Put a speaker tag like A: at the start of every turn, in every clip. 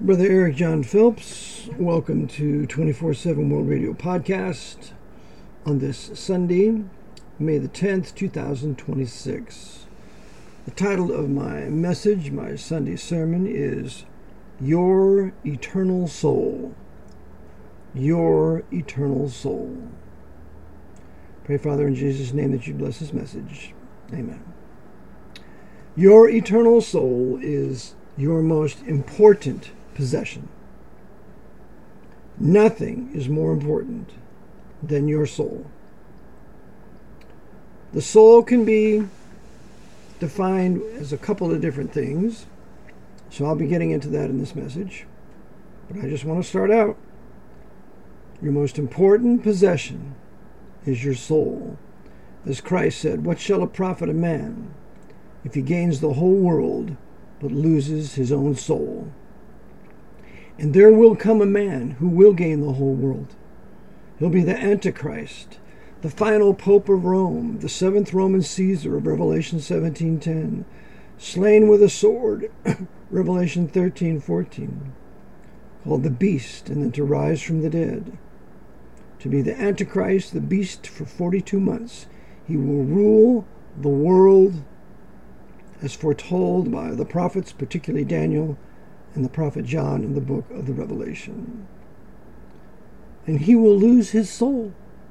A: Brother Eric John Phelps, welcome to 24/7 World Radio Podcast on this Sunday, May the 10th, 2026. The title of my message, my Sunday sermon, is Your Eternal Soul. Your Eternal Soul. Pray, Father, in Jesus' name that you bless this message. Amen. Your eternal soul is your most important possession. Nothing is more important than your soul. The soul can be defined as a couple of different things, so I'll be getting into that in this message. But I just want to start out. Your most important possession is your soul. As Christ said, "What shall it profit a man if he gains the whole world but loses his own soul?" And there will come a man who will gain the whole world. He'll be the Antichrist, the final Pope of Rome, the seventh Roman Caesar of Revelation 17:10, slain with a sword, Revelation 13:14, called the beast, and then to rise from the dead. To be the Antichrist, the beast, for 42 months. He will rule the world as foretold by the prophets, particularly Daniel and the prophet John in the book of the Revelation. And he will lose his soul.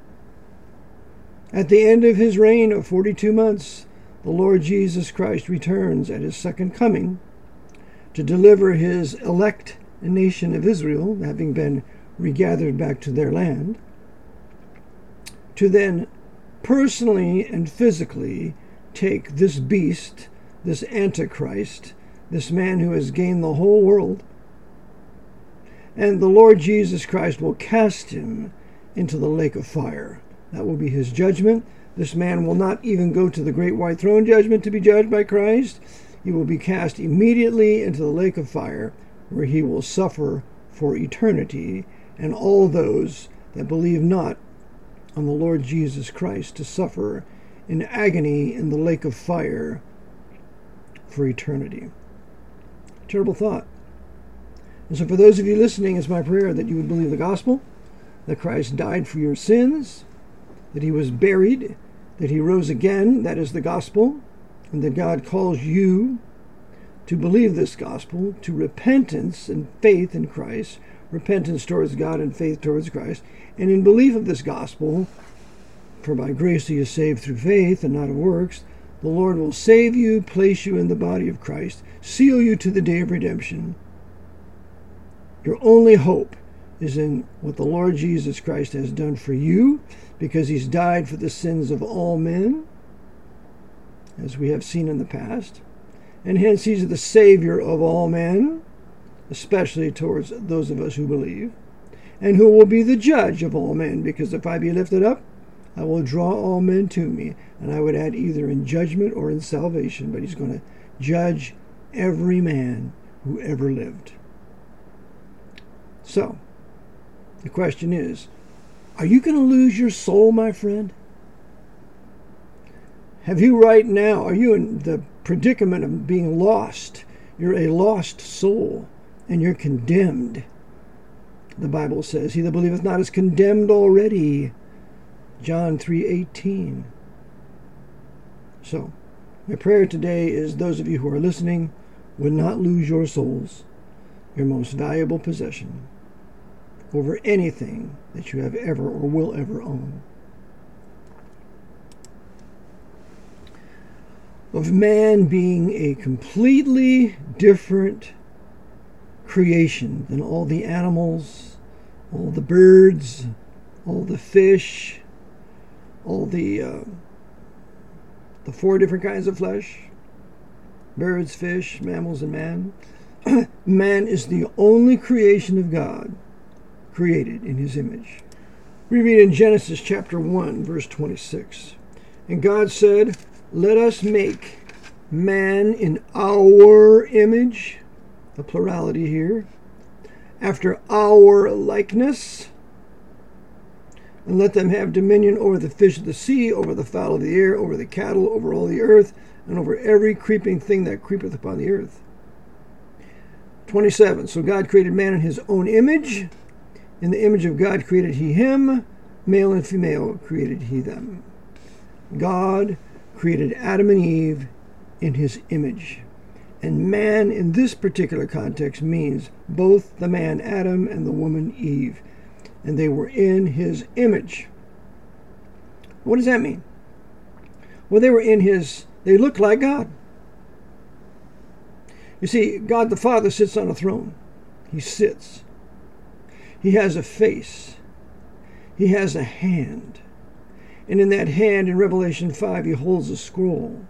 A: At the end of his reign of 42 months, the Lord Jesus Christ returns at his second coming to deliver his elect nation of Israel, having been regathered back to their land, to then personally and physically take this beast, this Antichrist, this man who has gained the whole world, and the Lord Jesus Christ will cast him into the lake of fire. That will be his judgment. This man will not even go to the great white throne judgment to be judged by Christ. He will be cast immediately into the lake of fire, where he will suffer for eternity, and all those that believe not on the Lord Jesus Christ to suffer in agony in the lake of fire for eternity. Terrible thought. And so for those of you listening, it's my prayer that you would believe the gospel, that Christ died for your sins, that he was buried, that he rose again, that is the gospel, and that God calls you to believe this gospel, to repentance and faith in Christ, repentance towards God and faith towards Christ, and in belief of this gospel, for by grace he is saved through faith and not of works, the Lord will save you, place you in the body of Christ, seal you to the day of redemption. Your only hope is in what the Lord Jesus Christ has done for you, because he's died for the sins of all men, as we have seen in the past, and hence he's the Savior of all men, especially towards those of us who believe, and who will be the judge of all men, because if I be lifted up, I will draw all men to me. And I would add either in judgment or in salvation, but he's going to judge every man who ever lived. So, the question is, are you going to lose your soul, my friend? Are you in the predicament of being lost? You're a lost soul, and you're condemned. The Bible says, "He that believeth not is condemned already." John 3:18. So, my prayer today is those of you who are listening would not lose your souls, your most valuable possession, over anything that you have ever or will ever own. Of man being a completely different creation than all the animals, all the birds, all the fish, all the 4 different kinds of flesh, birds, fish, mammals, and man. Man is the only creation of God created in his image. We read in Genesis chapter 1, verse 26. And God said, "Let us make man in our image," the plurality here, "after our likeness, and let them have dominion over the fish of the sea, over the fowl of the air, over the cattle, over all the earth, and over every creeping thing that creepeth upon the earth." 27. So God created man in his own image. In the image of God created he him. Male and female created he them. God created Adam and Eve in his image. And man in this particular context means both the man Adam and the woman Eve. And they were in his image. What does that mean? Well, they looked like God. You see, God the Father sits on a throne. He sits. He has a face. He has a hand. And in that hand, in Revelation 5, he holds a scroll.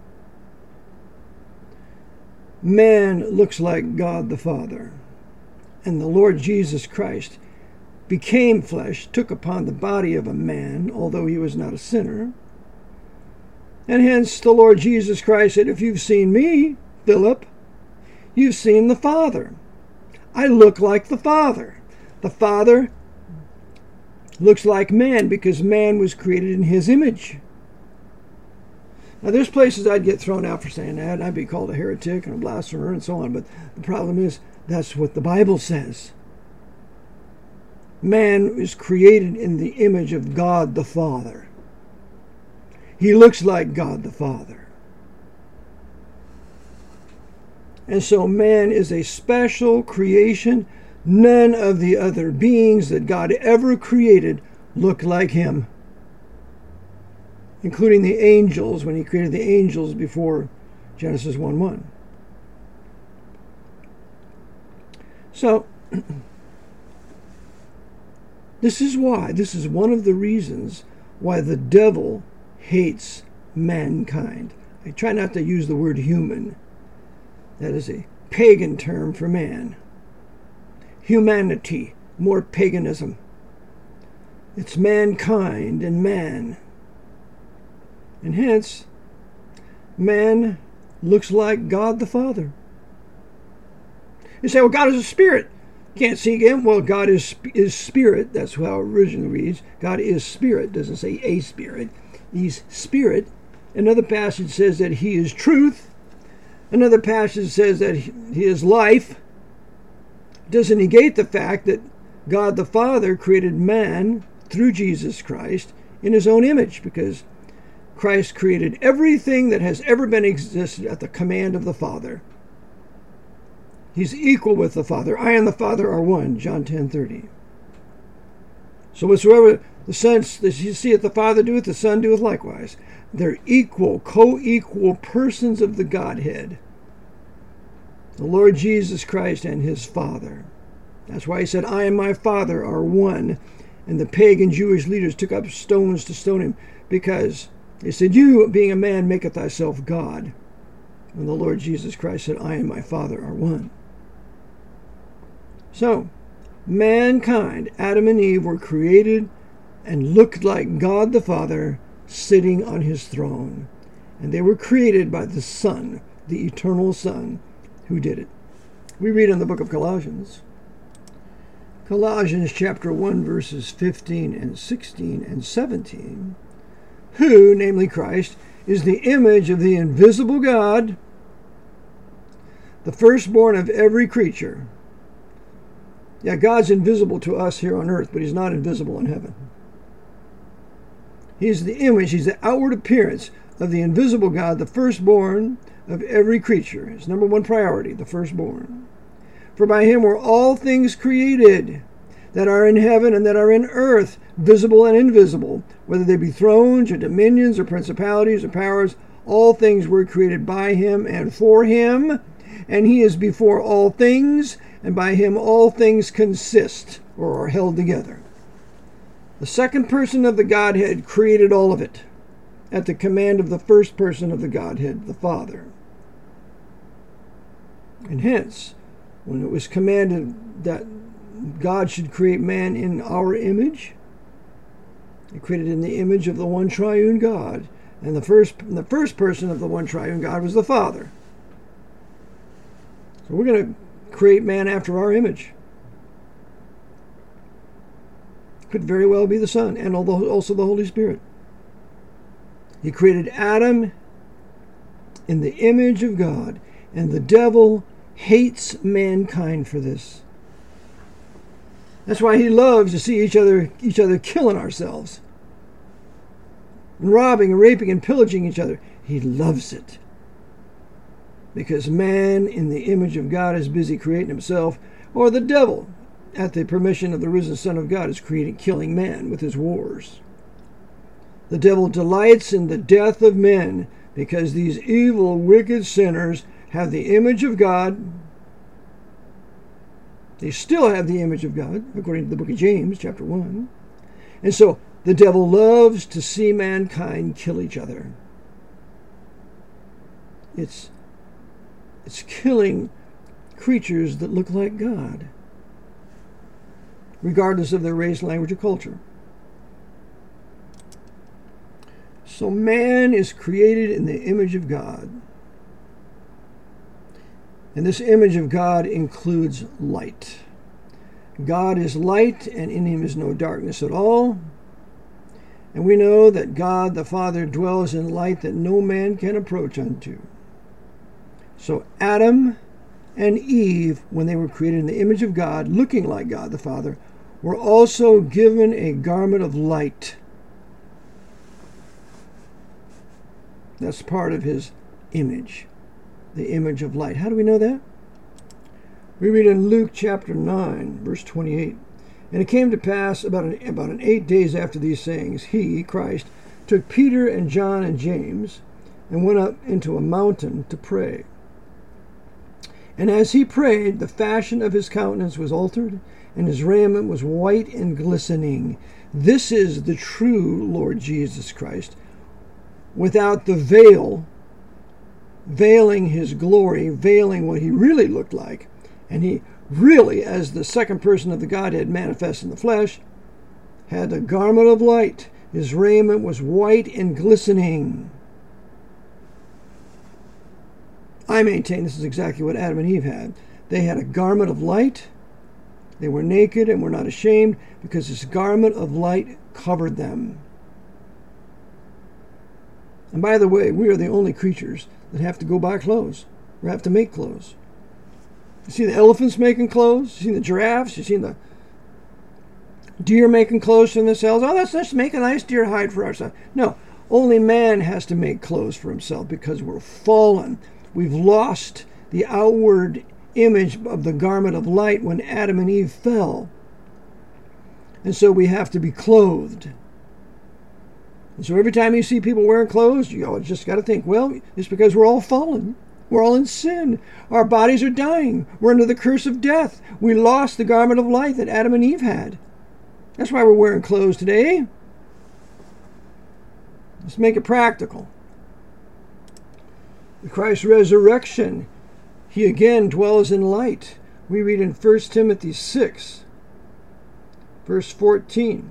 A: Man looks like God the Father. And the Lord Jesus Christ became flesh, took upon the body of a man, although he was not a sinner. And hence the Lord Jesus Christ said, if you've seen me, Philip, you've seen the Father. I look like the Father. The Father looks like man because man was created in his image. Now, there's places I'd get thrown out for saying that, and I'd be called a heretic and a blasphemer and so on, but the problem is that's what the Bible says. Man is created in the image of God the Father. He looks like God the Father. And so man is a special creation. None of the other beings that God ever created look like him, including the angels when he created the angels before Genesis 1:1. So, this is one of the reasons why the devil hates mankind. I try not to use the word human. That is a pagan term for man. Humanity, more paganism. It's mankind and man. And hence, man looks like God the Father. You say, well, God is a spirit. Can't see him. Well, God is spirit. That's how it originally reads. God is spirit. Doesn't say a spirit. He's spirit. Another passage says that he is truth. Another passage says that he is life. Doesn't negate the fact that God the Father created man through Jesus Christ in his own image, because Christ created everything that has ever been existed at the command of the Father. He's equal with the Father. I and the Father are one, John 10:30. So whatsoever the Son seeth the Father doeth, the Son doeth likewise. They're equal, co-equal persons of the Godhead. The Lord Jesus Christ and his Father. That's why he said, I and my Father are one. And the pagan Jewish leaders took up stones to stone him, because they said, you, being a man, maketh thyself God. And the Lord Jesus Christ said, I and my Father are one. So, mankind, Adam and Eve, were created and looked like God the Father sitting on his throne. And they were created by the Son, the eternal Son, who did it. We read in the book of Colossians. Colossians chapter 1, verses 15 and 16 and 17. Who, namely Christ, is the image of the invisible God, the firstborn of every creature. Yeah, God's invisible to us here on earth, but he's not invisible in heaven. He's the image, he's the outward appearance of the invisible God, the firstborn of every creature. His number one priority, the firstborn. For by him were all things created, that are in heaven and that are in earth, visible and invisible, whether they be thrones or dominions or principalities or powers. All things were created by him and for him, and he is before all things, and by him all things consist, or are held together. The second person of the Godhead created all of it, at the command of the first person of the Godhead, the Father. And hence, when it was commanded that God should create man in our image, he created in the image of the one triune God. And the first person of the one triune God was the Father. So we're going to create man after our image. Could very well be the Son, and also the Holy Spirit. He created Adam in the image of God, and the devil hates mankind for this. That's why he loves to see each other killing ourselves, and robbing and raping and pillaging each other. He loves it. Because man in the image of God is busy creating himself, or the devil, at the permission of the risen Son of God, is killing man with his wars. The devil delights in the death of men because these evil, wicked sinners have the image of God. They still have the image of God, according to the book of James, chapter 1. And so the devil loves to see mankind kill each other. It's killing creatures that look like God, regardless of their race, language, or culture. So man is created in the image of God. And this image of God includes light. God is light, and in him is no darkness at all. And we know that God the Father dwells in light that no man can approach unto. So Adam and Eve, when they were created in the image of God, looking like God the Father, were also given a garment of light. That's part of his image, the image of light. How do we know that? We read in Luke chapter 9, verse 28. And it came to pass about 8 days after these sayings, he, Christ, took Peter and John and James and went up into a mountain to pray. And as he prayed, the fashion of his countenance was altered, and his raiment was white and glistening. This is the true Lord Jesus Christ, without the veil, veiling his glory, veiling what he really looked like. And he really, as the second person of the Godhead manifest in the flesh, had a garment of light. His raiment was white and glistening. I maintain this is exactly what Adam and Eve had. They had a garment of light. They were naked and were not ashamed because this garment of light covered them. And by the way, we are the only creatures that have to go buy clothes or have to make clothes. You see the elephants making clothes? You see the giraffes? You see the deer making clothes for themselves? Oh, let's make a nice deer hide for ourselves. No, only man has to make clothes for himself because we're fallen. We've lost the outward image of the garment of light when Adam and Eve fell. And so we have to be clothed. And so every time you see people wearing clothes, you just got to think, well, it's because we're all fallen. We're all in sin. Our bodies are dying. We're under the curse of death. We lost the garment of light that Adam and Eve had. That's why we're wearing clothes today. Let's make it practical. Christ's resurrection, he again dwells in light. We read in 1 Timothy 6, verse 14,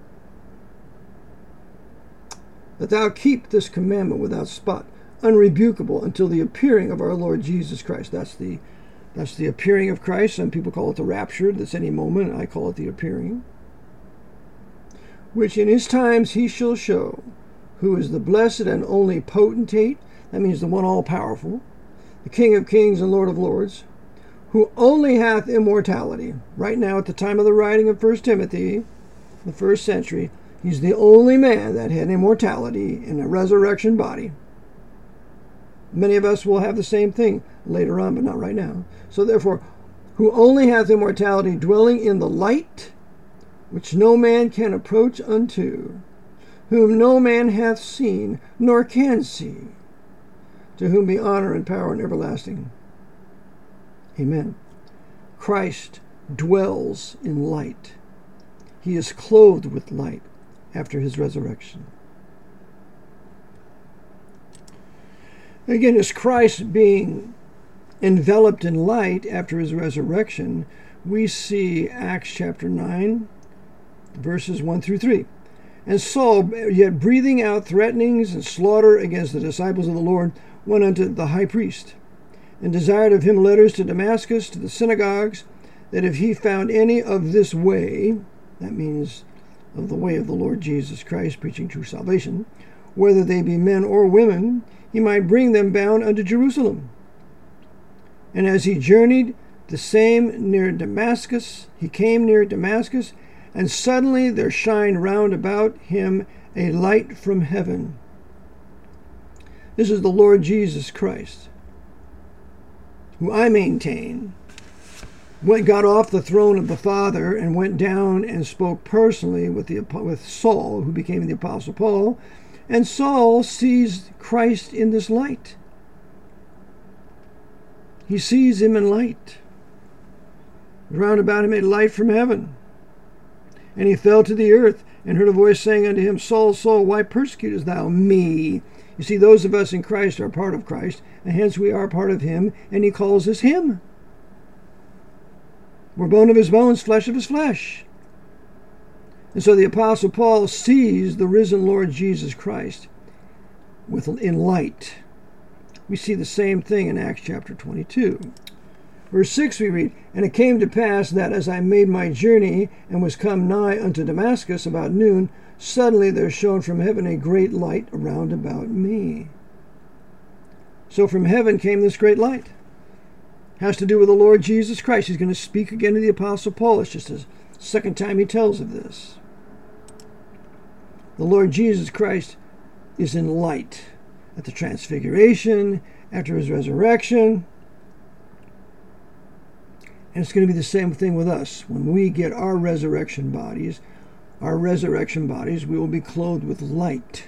A: that thou keep this commandment without spot, unrebukable, until the appearing of our Lord Jesus Christ. That's the appearing of Christ. Some people call it the rapture. That's any moment. I call it the appearing. Which in his times he shall show, who is the blessed and only potentate. That means the one all-powerful, the King of kings and Lord of lords, who only hath immortality. Right now, at the time of the writing of 1 Timothy, the first century, he's the only man that had immortality in a resurrection body. Many of us will have the same thing later on, but not right now. So therefore, who only hath immortality, dwelling in the light, which no man can approach unto, whom no man hath seen, nor can see, to whom be honor and power and everlasting. Amen. Christ dwells in light. He is clothed with light after his resurrection. Again, as Christ being enveloped in light after his resurrection, we see Acts chapter 9, verses 1 through 3. And Saul, yet breathing out threatenings and slaughter against the disciples of the Lord, went unto the high priest, and desired of him letters to Damascus, to the synagogues, that if he found any of this way, that means of the way of the Lord Jesus Christ, preaching true salvation, whether they be men or women, he might bring them bound unto Jerusalem. And as he journeyed, he came near Damascus, and suddenly there shined round about him a light from heaven. This is the Lord Jesus Christ, who I maintain got off the throne of the Father and went down and spoke personally with Saul, who became the Apostle Paul. And Saul sees Christ in this light. He sees him in light. Round about him a light from heaven. And he fell to the earth and heard a voice saying unto him, Saul, Saul, why persecutest thou me? You see, those of us in Christ are part of Christ, and hence we are part of him, and he calls us him. We're bone of his bones, flesh of his flesh. And so the Apostle Paul sees the risen Lord Jesus Christ in light. We see the same thing in Acts chapter 22. Verse 6 we read, And it came to pass that as I made my journey and was come nigh unto Damascus about noon, suddenly there shone from heaven a great light around about me. So from heaven came this great light. Has to do with the Lord Jesus Christ. He's going to speak again to the Apostle Paul. It's just the second time he tells of this. The Lord Jesus Christ is in light at the transfiguration, after his resurrection. And it's going to be the same thing with us. When we get our resurrection bodies, we will be clothed with light.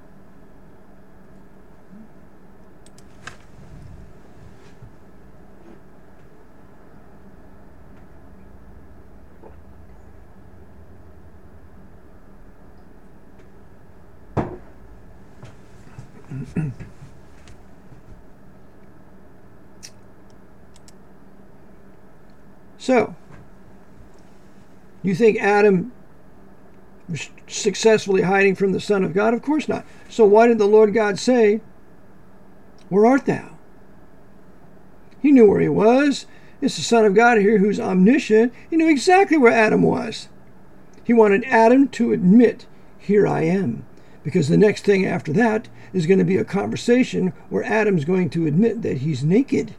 A: So, you think Adam was successfully hiding from the Son of God? Of course not. So why did the Lord God say, Where art thou? He knew where he was. It's the Son of God here who's omniscient. He knew exactly where Adam was. He wanted Adam to admit, Here I am. Because the next thing after that is going to be a conversation where Adam's going to admit that he's naked.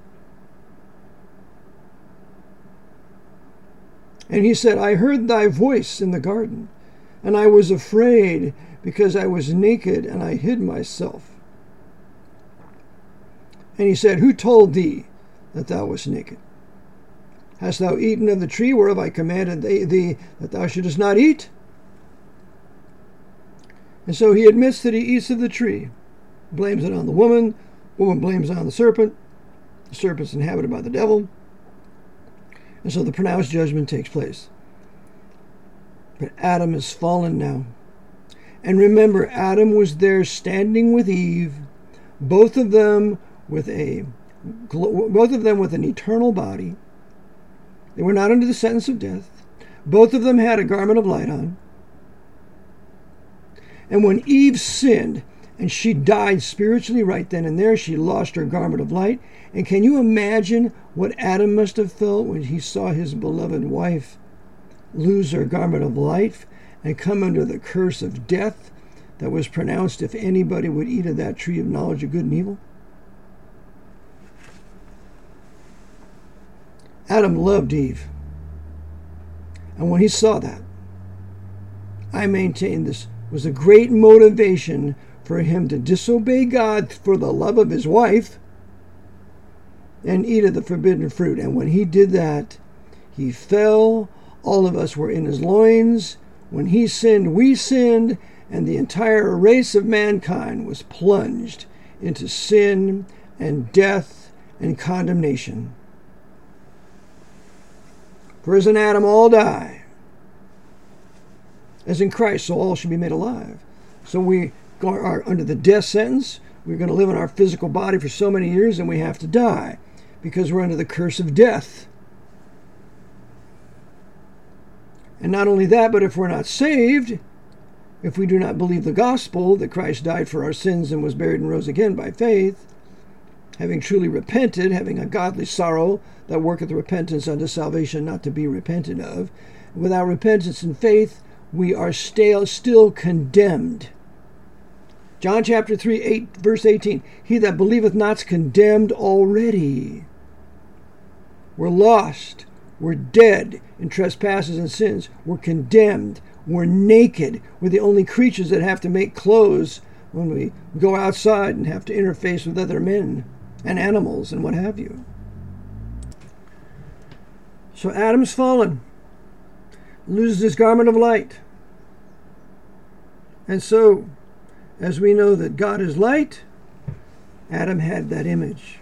A: And he said, I heard thy voice in the garden, and I was afraid because I was naked and I hid myself. And he said, Who told thee that thou wast naked? Hast thou eaten of the tree whereof I commanded thee that thou shouldest not eat? And so he admits that he eats of the tree, blames it on the woman blames it on the serpent's inhabited by the devil. And so the pronounced judgment takes place. But Adam is fallen now. And remember, Adam was there standing with Eve, both of them with an eternal body. They were not under the sentence of death. Both of them had a garment of light on. And when Eve sinned, and she died spiritually right then and there, she lost her garment of light. And can you imagine what Adam must have felt when he saw his beloved wife lose her garment of life and come under the curse of death that was pronounced if anybody would eat of that tree of knowledge of good and evil? Adam loved Eve. And when he saw that, I maintain this was a great motivation for him to disobey God for the love of his wife and eat of the forbidden fruit. And when he did that, he fell. All of us were in his loins. When he sinned, we sinned, and the entire race of mankind was plunged into sin and death and condemnation. For as in Adam all die, as in Christ, so all should be made alive. So we are under the death sentence. We're going to live in our physical body for so many years, and we have to die because we're under the curse of death. And not only that, but if we're not saved, if we do not believe the gospel that Christ died for our sins and was buried and rose again by faith, having truly repented, having a godly sorrow that worketh repentance unto salvation, not to be repented of, without repentance and faith, we are still condemned. John chapter 3, verse 18, He that believeth not is condemned already. We're lost. We're dead in trespasses and sins. We're condemned. We're naked. We're the only creatures that have to make clothes when we go outside and have to interface with other men and animals and what have you. So Adam's fallen, loses his garment of light. And so, as we know that God is light, Adam had that image.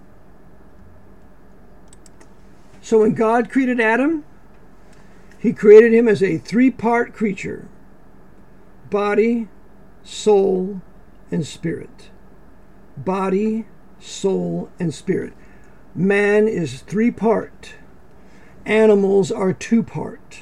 A: So when God created Adam, he created him as a three-part creature: body, soul, and spirit. Body, soul, and spirit. Man is three-part. Animals are two-part.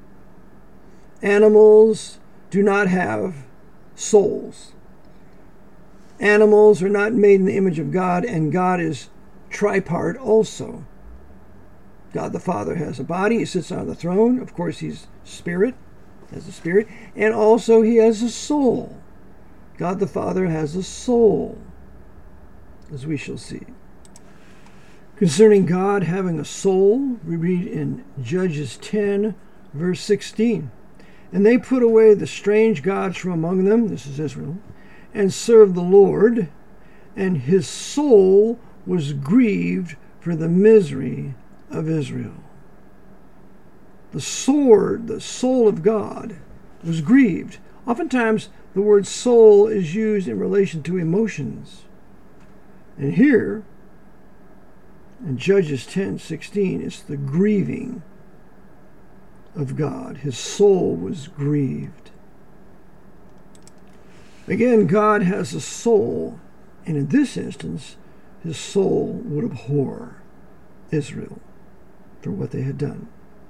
A: Animals do not have souls. Animals are not made in the image of God, and God is tripart also. God the Father has a body. He sits on the throne. Of course, he's spirit, has a spirit. And also he has a soul. God the Father has a soul, as we shall see. Concerning God having a soul, we read in Judges 10, verse 16. And they put away the strange gods from among them, this is Israel, and served the Lord, and his soul was grieved for the misery of Israel. The soul of God, was grieved. Oftentimes, the word soul is used in relation to emotions. And here, in Judges 10:16, it's the grieving of God. His soul was grieved. Again, God has a soul, and in this instance, his soul would abhor Israel for what they had done.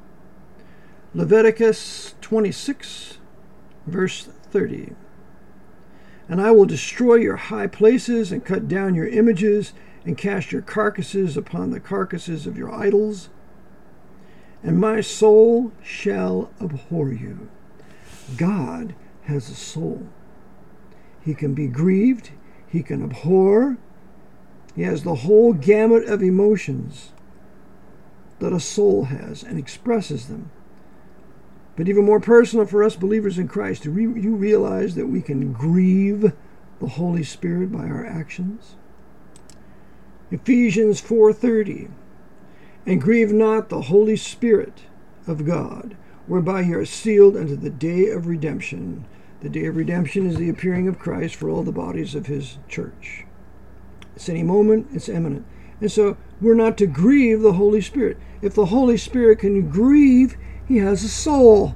A: Leviticus 26, verse 30. And I will destroy your high places and cut down your images and cast your carcasses upon the carcasses of your idols, and my soul shall abhor you. God has a soul. He can be grieved. He can abhor. He has the whole gamut of emotions that a soul has and expresses them. But even more personal for us believers in Christ, do you realize that we can grieve the Holy Spirit by our actions? Ephesians 4:30. And grieve not the Holy Spirit of God, whereby you are sealed unto the day of redemption. The day of redemption is the appearing of Christ for all the bodies of his church. It's any moment, it's imminent. And so we're not to grieve the Holy Spirit. If the Holy Spirit can grieve, he has a soul.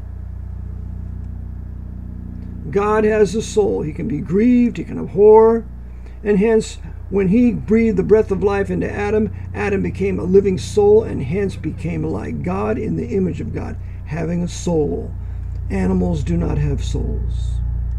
A: God has a soul. He can be grieved, he can abhor, and hence when he breathed the breath of life into Adam, Adam became a living soul and hence became like God in the image of God, having a soul. Animals do not have souls.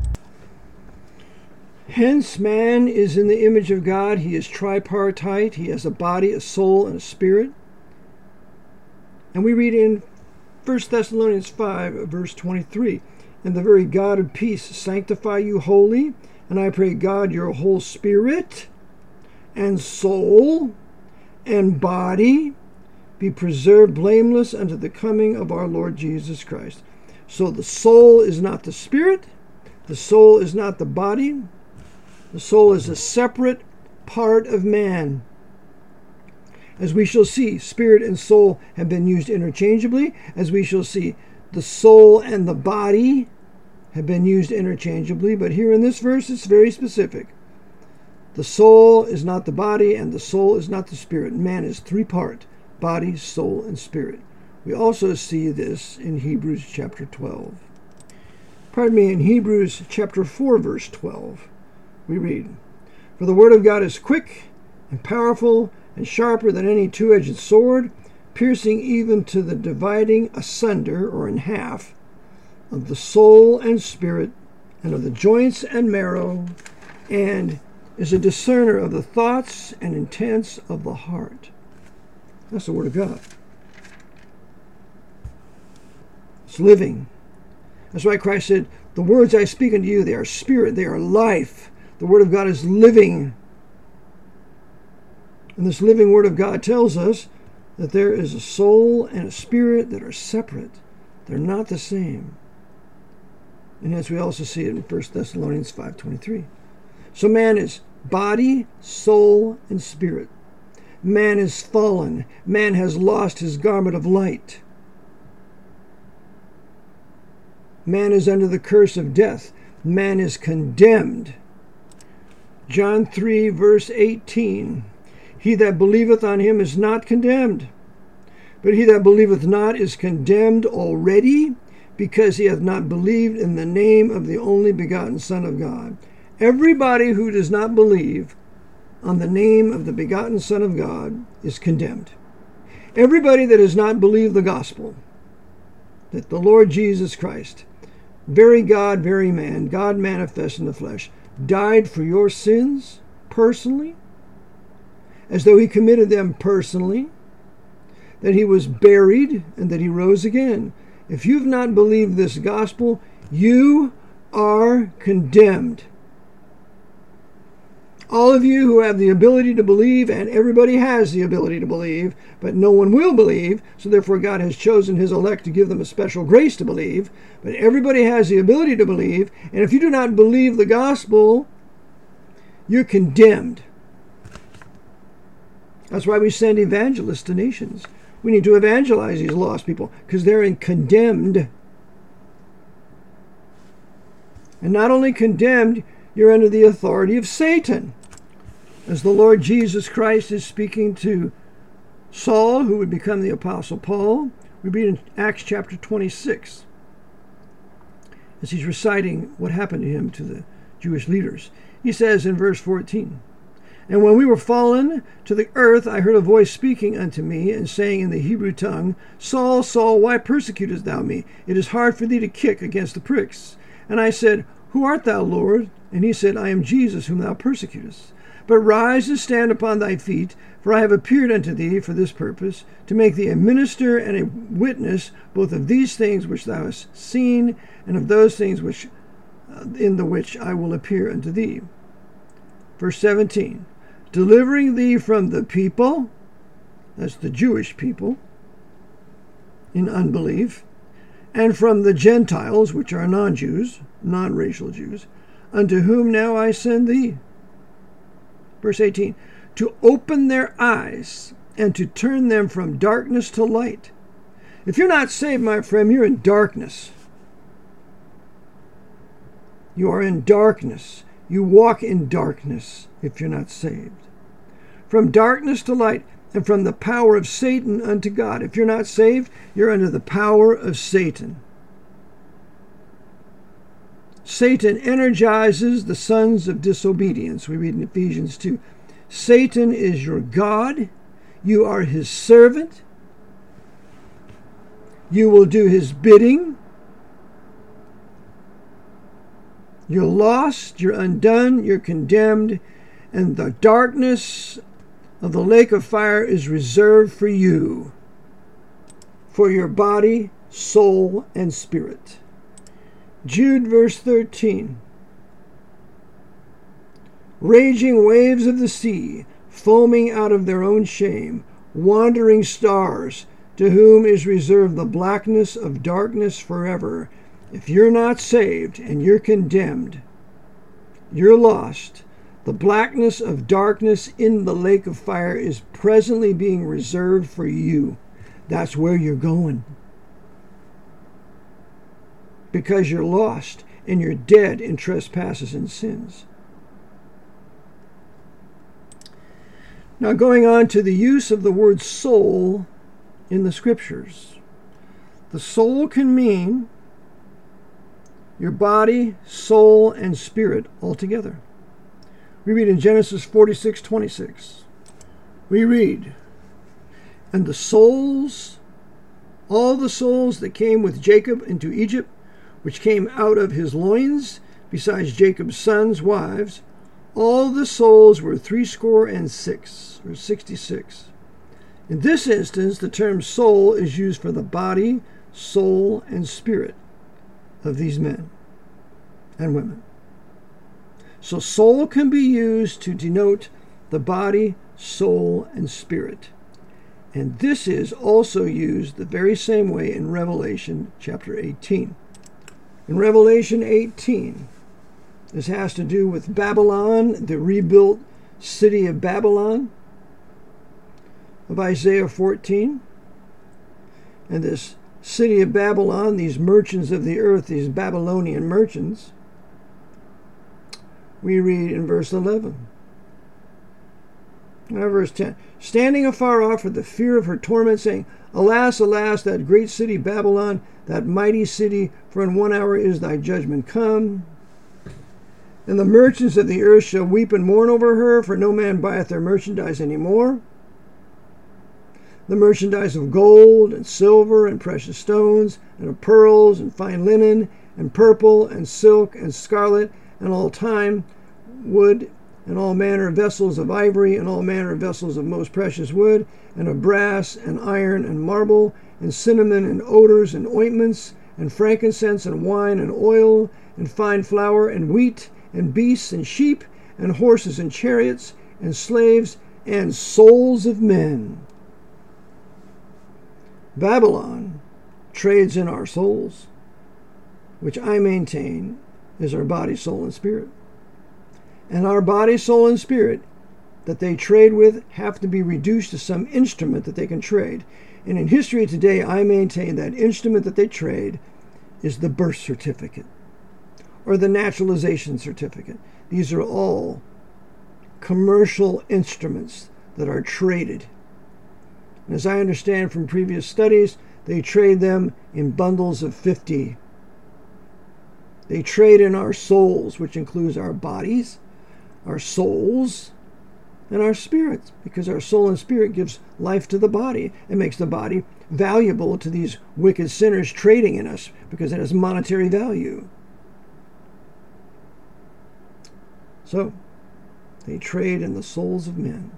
A: Hence, man is in the image of God. He is tripartite. He has a body, a soul, and a spirit. And we read in 1 Thessalonians 5, verse 23, and the very God of peace sanctify you wholly, and I pray God your whole spirit and soul and body be preserved blameless unto the coming of our Lord Jesus Christ. So the soul is not the spirit, the soul is not the body, the soul is a separate part of man. As we shall see, spirit and soul have been used interchangeably. As we shall see, the soul and the body have been used interchangeably. But here in this verse, it's very specific. The soul is not the body, and the soul is not the spirit. Man is three-part: body, soul, and spirit. We also see this in Hebrews chapter 12. In Hebrews chapter 4, verse 12, we read, For the word of God is quick and powerful and sharper than any two-edged sword, piercing even to the dividing asunder, or in half, of the soul and spirit, and of the joints and marrow, and is a discerner of the thoughts and intents of the heart. That's the word of God. It's living. That's why Christ said, the words I speak unto you, they are spirit, they are life. The word of God is living. And this living word of God tells us that there is a soul and a spirit that are separate. They're not the same. And hence we also see it in 1 Thessalonians 5:23. So man is body, soul, and spirit. Man is fallen. Man has lost his garment of light. Man is under the curse of death. Man is condemned. John 3, verse 18. He that believeth on him is not condemned, but he that believeth not is condemned already, because he hath not believed in the name of the only begotten Son of God. Everybody who does not believe on the name of the begotten Son of God is condemned. Everybody that has not believed the gospel, that the Lord Jesus Christ, very God, very man, God manifest in the flesh, died for your sins personally, as though he committed them personally, that he was buried, and that he rose again. If you've not believed this gospel, you are condemned. All of you who have the ability to believe, and everybody has the ability to believe, but no one will believe, so therefore God has chosen his elect to give them a special grace to believe, but everybody has the ability to believe, and if you do not believe the gospel, you're condemned. That's why we send evangelists to nations. We need to evangelize these lost people, because they're condemned. And not only condemned, you're under the authority of Satan. As the Lord Jesus Christ is speaking to Saul, who would become the Apostle Paul, we read in Acts chapter 26, as he's reciting what happened to him to the Jewish leaders. He says in verse 14, And when we were fallen to the earth, I heard a voice speaking unto me, and saying in the Hebrew tongue, Saul, Saul, why persecutest thou me? It is hard for thee to kick against the pricks. And I said, Who art thou, Lord? And he said, I am Jesus, whom thou persecutest. But rise and stand upon thy feet, for I have appeared unto thee for this purpose, to make thee a minister and a witness both of these things which thou hast seen, and of those things which in the which I will appear unto thee. Verse 17, delivering thee from the people, that's the Jewish people, in unbelief, and from the Gentiles, which are non-Jews, non-racial Jews, unto whom now I send thee. Verse 18, to open their eyes and to turn them from darkness to light. If you're not saved, my friend, you're in darkness. You are in darkness. You walk in darkness if you're not saved. From darkness to light, and from the power of Satan unto God. If you're not saved, you're under the power of Satan. Satan energizes the sons of disobedience. We read in Ephesians 2. Satan is your God. You are his servant. You will do his bidding. You're lost, you're undone, you're condemned, and the darkness of the lake of fire is reserved for you, for your body, soul, and spirit. Jude verse 13. Raging waves of the sea, foaming out of their own shame, wandering stars, to whom is reserved the blackness of darkness forever. If you're not saved and you're condemned, you're lost. The blackness of darkness in the lake of fire is presently being reserved for you. That's where you're going. Because you're lost and you're dead in trespasses and sins. Now going on to the use of the word soul in the scriptures. The soul can mean your body, soul, and spirit altogether. We read in Genesis 46:26. We read, And the souls, all the souls that came with Jacob into Egypt, which came out of his loins, besides Jacob's sons' wives, all the souls were 66, or 66. In this instance, the term soul is used for the body, soul, and spirit of these men and women. So soul can be used to denote the body, soul, and spirit. And this is also used the very same way in Revelation chapter 18. In Revelation 18, this has to do with Babylon, the rebuilt city of Babylon of Isaiah 14. And this city of Babylon, these merchants of the earth, these Babylonian merchants, we read in verse 11. Now, verse 10. Standing afar off for the fear of her torment, saying, Alas, alas, that great city Babylon, that mighty city, for in 1 hour is thy judgment come. And the merchants of the earth shall weep and mourn over her, for no man buyeth their merchandise any more. The merchandise of gold and silver and precious stones, and of pearls and fine linen, and purple and silk and scarlet, and all thyme, wood, and all manner of vessels of ivory, and all manner of vessels of most precious wood, and of brass, and iron, and marble, and cinnamon, and odors, and ointments, and frankincense, and wine, and oil, and fine flour, and wheat, and beasts, and sheep, and horses, and chariots, and slaves, and souls of men. Babylon trades in our souls, which I maintain is our body, soul, and spirit. And our body, soul, and spirit that they trade with have to be reduced to some instrument that they can trade. And in history today, I maintain that instrument that they trade is the birth certificate or the naturalization certificate. These are all commercial instruments that are traded. And as I understand from previous studies, they trade them in bundles of 50. They trade in our souls, which includes our bodies, our souls, and our spirits, because our soul and spirit gives life to the body. It makes the body valuable to these wicked sinners trading in us because it has monetary value. So, they trade in the souls of men.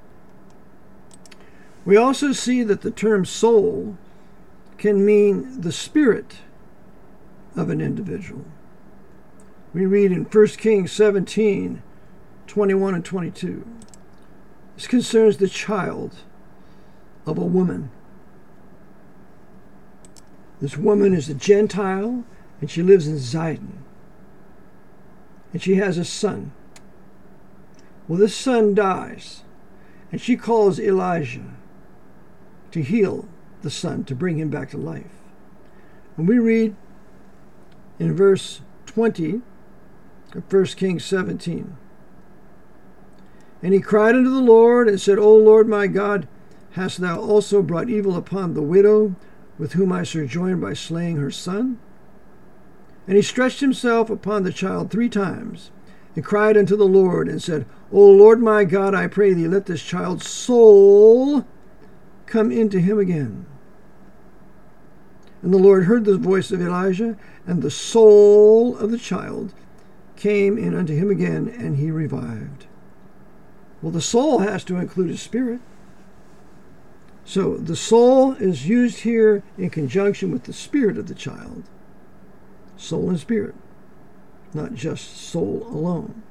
A: We also see that the term soul can mean the spirit of an individual. We read in 1 Kings 17, 21 and 22. This concerns the child of a woman. This woman is a Gentile, and she lives in Zidon. And she has a son. Well, this son dies, and she calls Elijah to heal the son, to bring him back to life. And we read in verse 20 of 1 Kings 17. And he cried unto the Lord and said, O Lord my God, hast thou also brought evil upon the widow with whom I sojourned by slaying her son? And he stretched himself upon the child 3 times, and cried unto the Lord, and said, O Lord my God, I pray thee, let this child's soul come into him again. And the Lord heard the voice of Elijah, and the soul of the child came in unto him again, and he revived. Well, the soul has to include his spirit. So the soul is used here in conjunction with the spirit of the child. Soul and spirit, not just soul alone.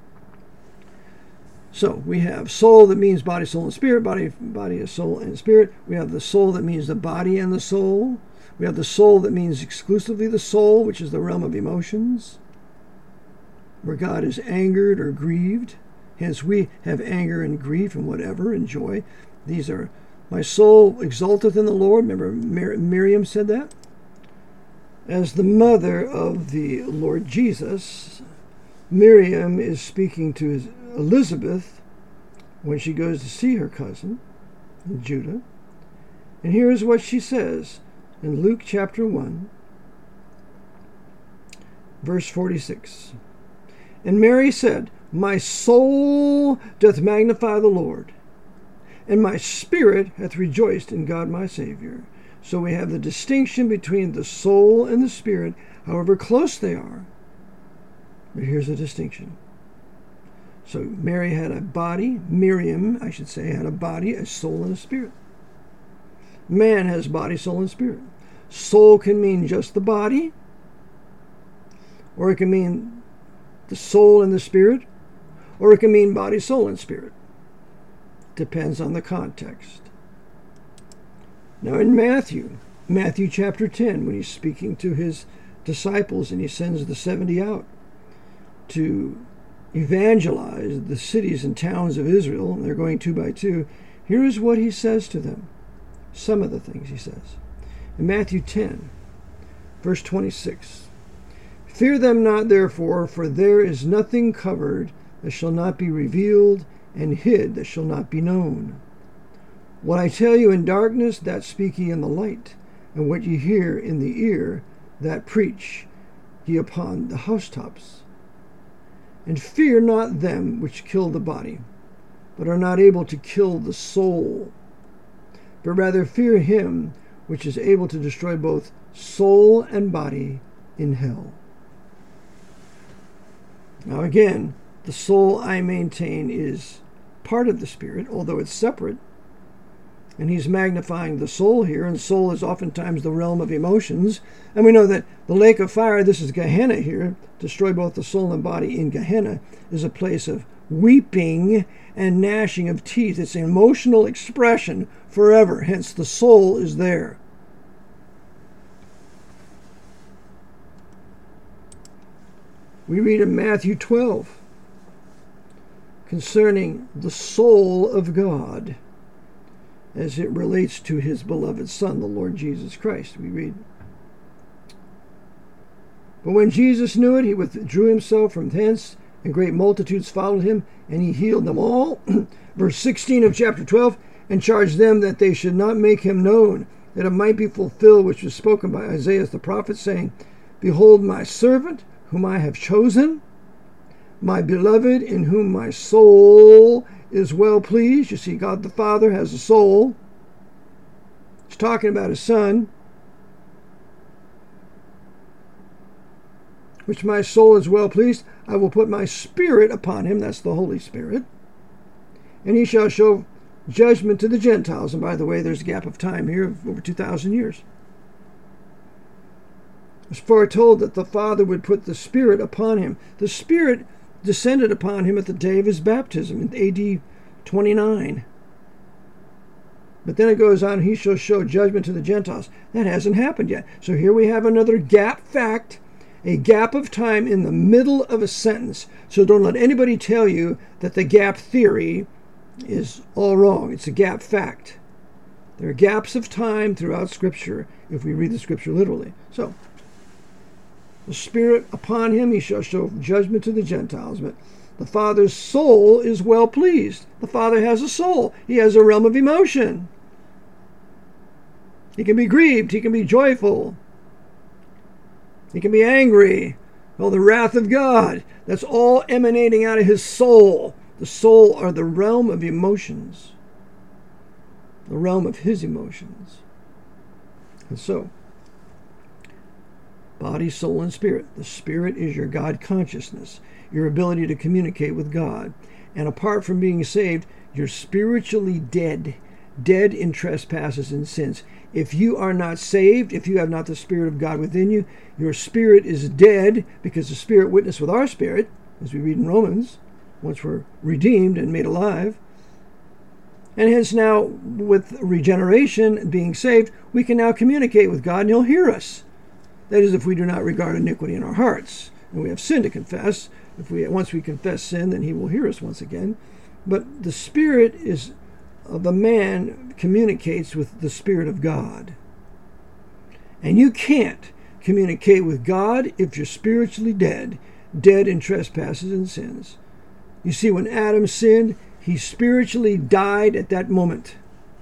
A: So we have soul that means body, soul, and spirit, body, soul, and spirit. We have the soul that means the body and the soul. We have the soul that means exclusively the soul, which is the realm of emotions, where God is angered or grieved. Hence we have anger and grief and whatever, and joy. These are, my soul exulteth in the Lord. Remember Miriam said that? As the mother of the Lord Jesus, Miriam is speaking to Elizabeth when she goes to see her cousin in Judah. And here's what she says in Luke chapter 1, verse 46. And Mary said, My soul doth magnify the Lord, and my spirit hath rejoiced in God my Savior. So we have the distinction between the soul and the spirit, however close they are. But here's the distinction. So Mary had a body, Miriam, I should say, had a body, a soul, and a spirit. Man has body, soul, and spirit. Soul can mean just the body, or it can mean the soul and the spirit, or it can mean body, soul, and spirit. Depends on the context. Now in Matthew chapter 10, when he's speaking to his disciples and he sends the 70 out to evangelize the cities and towns of Israel, and they're going 2 by 2, here is what he says to them. Some of the things he says. In Matthew 10, verse 26, "Fear them not, therefore, for there is nothing covered that shall not be revealed, and hid that shall not be known. What I tell you in darkness, that speak ye in the light, and what ye hear in the ear, that preach ye upon the housetops. And fear not them which kill the body, but are not able to kill the soul, but rather fear him which is able to destroy both soul and body in hell." Now again, the soul, I maintain, is part of the spirit, although it's separate. And he's magnifying the soul here, and soul is oftentimes the realm of emotions. And we know that the lake of fire, this is Gehenna here, destroy both the soul and body in Gehenna, is a place of weeping and gnashing of teeth. It's an emotional expression forever, hence the soul is there. We read in Matthew 12 concerning the soul of God as it relates to his beloved Son, the Lord Jesus Christ. We read, "But when Jesus knew it, he withdrew himself from thence, and great multitudes followed him, and he healed them all." Verse 16 of chapter 12, "And charged them that they should not make him known, that it might be fulfilled which was spoken by Isaiah the prophet, saying, Behold my servant, whom I have chosen, my beloved, in whom my soul is well pleased." You see, God the Father has a soul. He's talking about his Son, "which my soul is well pleased. I will put my spirit upon him," that's the Holy Spirit, "and he shall show judgment to the Gentiles." And by the way, there's a gap of time here of over 2,000 years. It's foretold that the Father would put the Spirit upon him. The Spirit descended upon him at the day of his baptism in AD 29. But then it goes on, "He shall show judgment to the Gentiles." That hasn't happened yet. So here we have another gap fact, a gap of time in the middle of a sentence. So don't let anybody tell you that the gap theory is all wrong. It's a gap fact. There are gaps of time throughout Scripture if we read the Scripture literally. So, the Spirit upon him, he shall show judgment to the Gentiles. But the Father's soul is well pleased. The Father has a soul. He has a realm of emotion. He can be grieved. He can be joyful. He can be angry. Oh, the wrath of God. That's all emanating out of his soul. The soul are the realm of emotions. The realm of his emotions. And so, body, soul, and spirit. The spirit is your God consciousness, your ability to communicate with God. And apart from being saved, you're spiritually dead, dead in trespasses and sins. If you are not saved, if you have not the Spirit of God within you, your spirit is dead, because the Spirit witnessed with our spirit, as we read in Romans, once we're redeemed and made alive. And hence now, with regeneration, being saved, we can now communicate with God and he'll hear us. That is, if we do not regard iniquity in our hearts, and we have sin to confess. Once we confess sin, then he will hear us once again. But the spirit of a man communicates with the Spirit of God. And you can't communicate with God if you're spiritually dead, dead in trespasses and sins. You see, when Adam sinned, he spiritually died at that moment.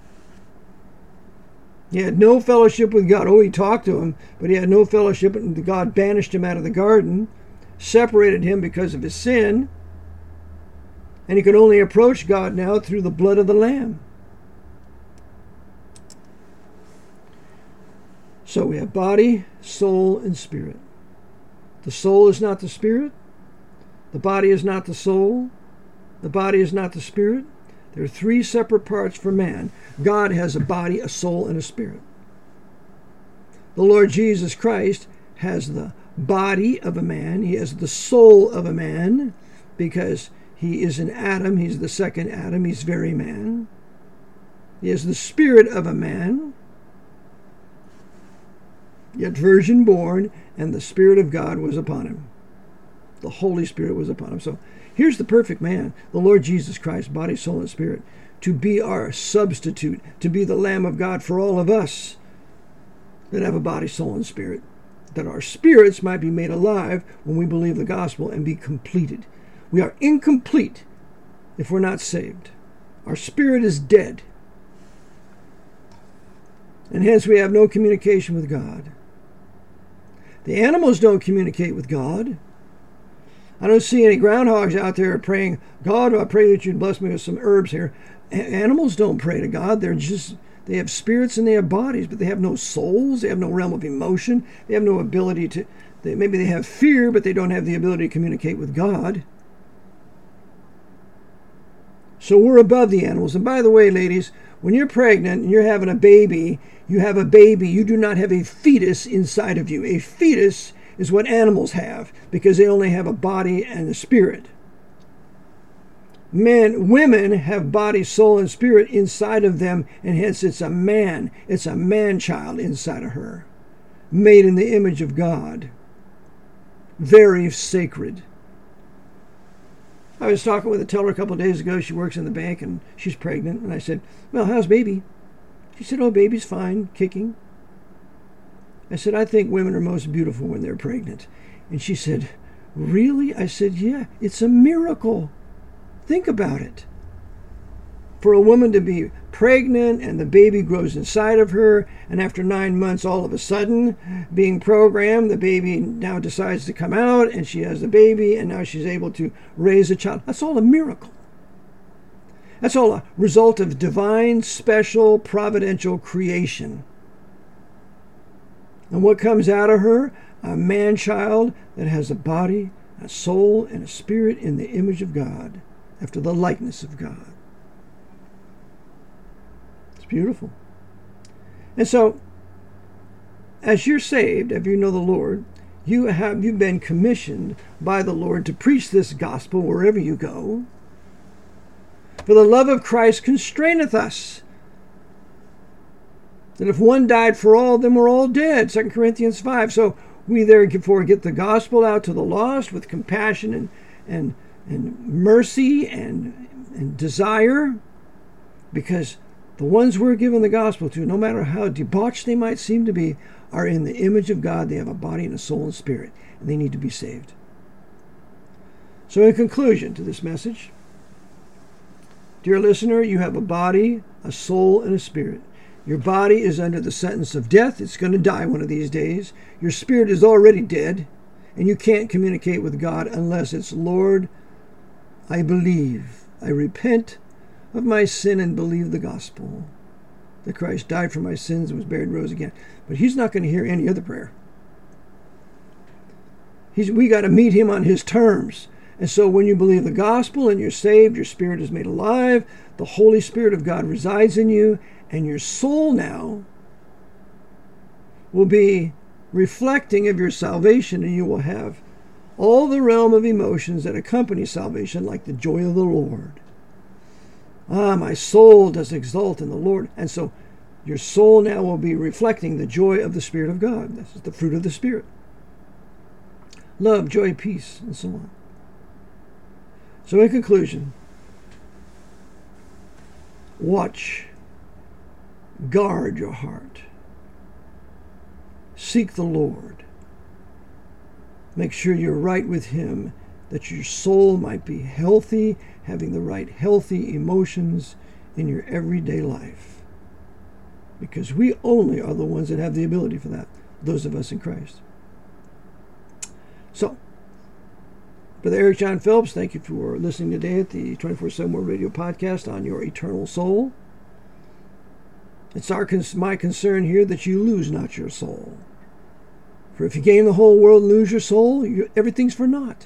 A: He had no fellowship with God. Oh, he talked to him, but he had no fellowship, and God banished him out of the garden, separated him because of his sin, and he could only approach God now through the blood of the Lamb. So we have body, soul, and spirit. The soul is not the spirit. The body is not the soul. The body is not the spirit. There are three separate parts for man. God has a body, a soul, and a spirit. The Lord Jesus Christ has the body of a man. He has the soul of a man because he is an Adam. He's the second Adam. He's very man. He has the spirit of a man. yet virgin born, and the Spirit of God was upon him. The Holy Spirit was upon him. So here's the perfect man, the Lord Jesus Christ, body, soul, and spirit, to be our substitute, to be the Lamb of God for all of us that have a body, soul, and spirit, that our spirits might be made alive when we believe the gospel and be completed. We are incomplete if we're not saved. Our spirit is dead. And hence we have no communication with God. The animals don't communicate with God. I don't see any groundhogs out there praying, God, I pray that you'd bless me with some herbs here. Animals don't pray to God. They have spirits and they have bodies, but they have no souls. They have no realm of emotion. They have no ability to, maybe they have fear, but they don't have the ability to communicate with God. So we're above the animals. And by the way, ladies, when you're pregnant and you're having a baby, you have a baby, you do not have a fetus inside of you. A fetus is what animals have because they only have a body and a spirit. Women have body, soul, and spirit inside of them, and hence it's a man child inside of her, made in the image of God. Very sacred. I was talking with a teller a couple of days ago. She works in the bank and she's pregnant. And I said, well, how's baby? She said, oh, baby's fine, kicking. I said, I think women are most beautiful when they're pregnant. And she said, really? I said, yeah, it's a miracle. Think about it. For a woman to be pregnant and the baby grows inside of her, and after 9 months, all of a sudden, being programmed, the baby now decides to come out, and she has the baby, and now she's able to raise a child. That's all a miracle. That's all a result of divine, special, providential creation. And what comes out of her? A man-child that has a body, a soul, and a spirit in the image of God, after the likeness of God. It's beautiful. And so, as you're saved, if you know the Lord, you've been commissioned by the Lord to preach this gospel wherever you go. For the love of Christ constraineth us, that if one died for all, then we're all dead. 2 Corinthians 5. So we therefore get the gospel out to the lost with compassion and mercy and desire, because the ones we're giving the gospel to, no matter how debauched they might seem to be, are in the image of God. They have a body and a soul and spirit, and they need to be saved. So in conclusion to this message, dear listener, you have a body, a soul, and a spirit. Your body is under the sentence of death. It's going to die one of these days. Your spirit is already dead, and you can't communicate with God unless it's, Lord, I believe. I repent of my sin and believe the gospel, that Christ died for my sins and was buried and rose again. But he's not going to hear any other prayer. We got to meet him on his terms. And so when you believe the gospel and you're saved, your spirit is made alive, the Holy Spirit of God resides in you, and your soul now will be reflecting of your salvation, and you will have all the realm of emotions that accompany salvation, like the joy of the Lord. My soul does exult in the Lord. And so your soul now will be reflecting the joy of the Spirit of God. This is the fruit of the Spirit. Love, joy, peace, and so on. So in conclusion, watch, guard your heart. Seek the Lord. Make sure you're right with him, that your soul might be healthy, having the right healthy emotions in your everyday life. Because we only are the ones that have the ability for that, those of us in Christ. So, Brother Eric John Phelps, thank you for listening today at the 24/7 World Radio Podcast on your eternal soul. It's my concern here that you lose not your soul. For if you gain the whole world and lose your soul, everything's for naught.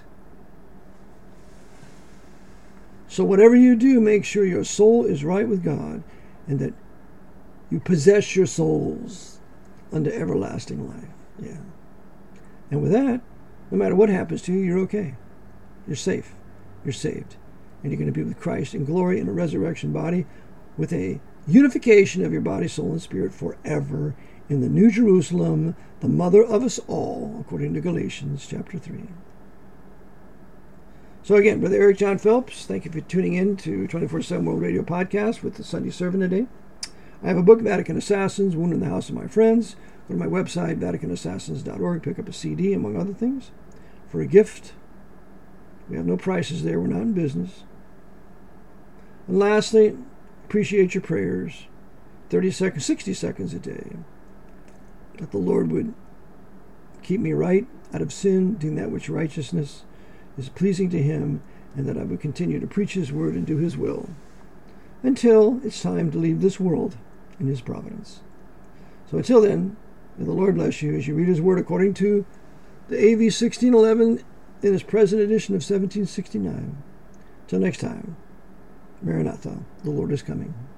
A: So whatever you do, make sure your soul is right with God, and that you possess your souls unto everlasting life. Yeah. And with that, no matter what happens to you, you're okay. You're safe. You're saved. And you're going to be with Christ in glory in a resurrection body, with a unification of your body, soul, and spirit forever in the New Jerusalem, the mother of us all, according to Galatians chapter 3. So again, Brother Eric John Phelps, thank you for tuning in to 24/7 World Radio Podcast with the Sunday Servant today. I have a book, Vatican Assassins, Wounded in the House of My Friends. Go to my website, VaticanAssassins.org, pick up a CD, among other things, for a gift. We have no prices there. We're not in business. And lastly, appreciate your prayers. 30 seconds, 60 seconds a day. That the Lord would keep me right out of sin, doing that which righteousness is pleasing to Him, and that I would continue to preach His word and do His will until it's time to leave this world in His providence. So until then, may the Lord bless you as you read His word according to the AV 1611 in its present edition of 1769. Till next time, Maranatha, the Lord is coming.